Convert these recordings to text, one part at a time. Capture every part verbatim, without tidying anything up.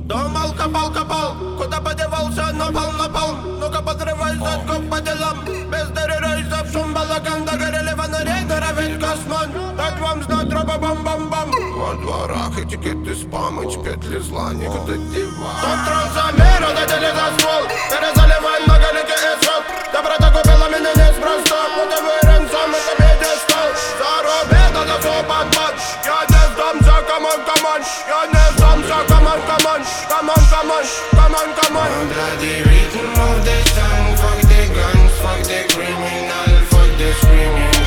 Дом алкопал копал, куда подевался напал напал. Ну-ка подрывай задков по делам. Без дыры в шум балаган. Догорели фонари, норовит космон. Так вам знать тропа бам-бам-бам. Во дворах этикеты спам, эти петли зла никуда девать. Тот трансамер, отдали за ствол. Перезаливай многоликий исход. Доброта купила меня неспроста. Вот и вырен сам, это пьедестал. Зарубит, это все под матч. Я не сдамся, камон, камон. Я не сдамся, камон, камон. Come on, come on, come on, come on. My bloody rhythm of the song. Fuck the guns, fuck the criminal, fuck the screaming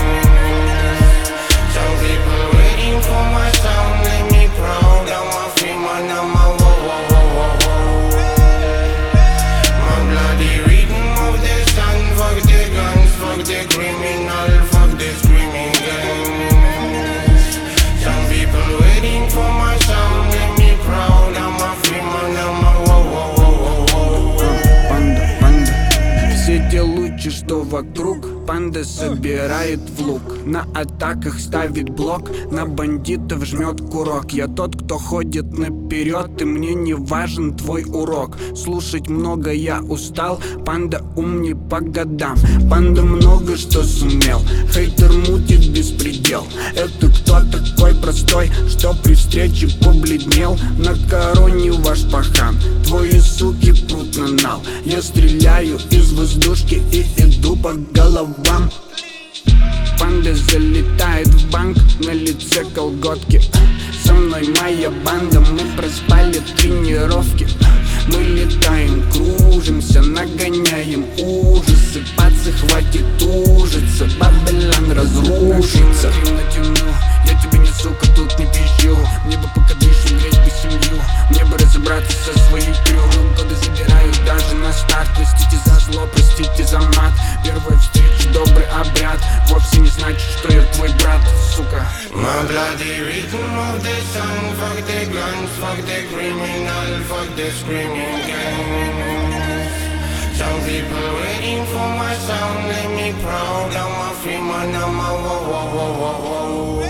gang. Some people waiting for my sound. Let me proud, I'm a free man, I'm a whoa, whoa, whoa, whoa, whoa. My bloody rhythm of the song. Fuck the guns, fuck the criminal, fuck the screaming gang. Some people waiting for my sound. Let me proud, I'm a free man, I'm a whoa, whoa, whoa, whoa, whoa. Панда, панда. Все те лучи, что вокруг, панда собирает в лук. На атаках ставит блок, на бандитов жмет курок. Я тот, кто ходит наперед, и мне не важен твой урок. Слушать много я устал, панда умней по годам. Панда много что сумел, хейтер мутит беспредел. Это кто такой простой, что при встрече побледнел? На короне ваш пахан, твои суки прут на нал. Я стреляю из воздушки и иду по головам. Панда залетает в банк, на лице колготки. Со мной моя банда, мы проспали тренировки. Мы летаем, кружимся, нагоняем ужасы. Пацы, хватит ужиться, Бабилон разрушится. Ты натяну, я тебе не сука, тут не пищу. Мне бы пока дышу, греть бы семью. Мне бы разобраться со своей крёвой. Годы забирают даже на старт. Простите за зло, простите за мат. Первая встреча, добрый обряд. Вовсе не значит, что я твой брат, сука. My bloody rhythm of the song. Fuck the guns, fuck the criminal, fuck the screaming gang. Some people waiting for my sound. Let me proud, I'm a free man, I'm a whoa, whoa, whoa, whoa, whoa.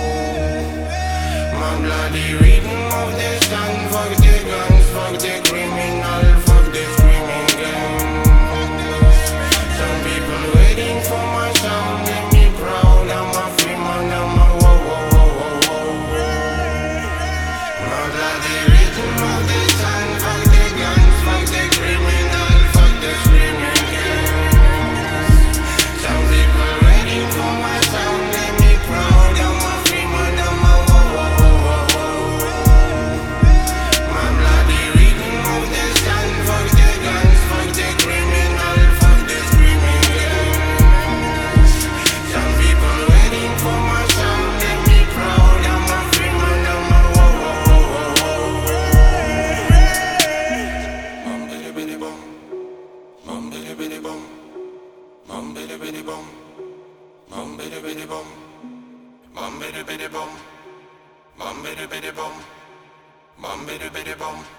My bloody rhythm of the song. Fuck the guns, fuck the criminal, fuck the screaming gang. Some people waiting for my sound. Let me proud, I'm a free man, I'm a whoa, whoa, whoa, whoa, whoa. My bloody rhythm of the song. Fuck the guns, fuck the criminal, fuck the screaming gang. Some people waiting for my sound. Let me proud, I'm a free man, I'm a whoa, whoa, whoa, whoa. My bloody rhythm of the song. Fuck the guns, fuck the criminal, fuck the screaming gang. Some people waiting for my sound. Let me proud, I'm a free man, I'm a whoa, whoa, whoa, whoa, whoa. Bum bidi bidi bum, bum bidi bidi bum, bum bidi bidi bum, bum bidi bidi bum, bum bidi bidi bum, bum bidi bidi bum, bum bidi bidi bum.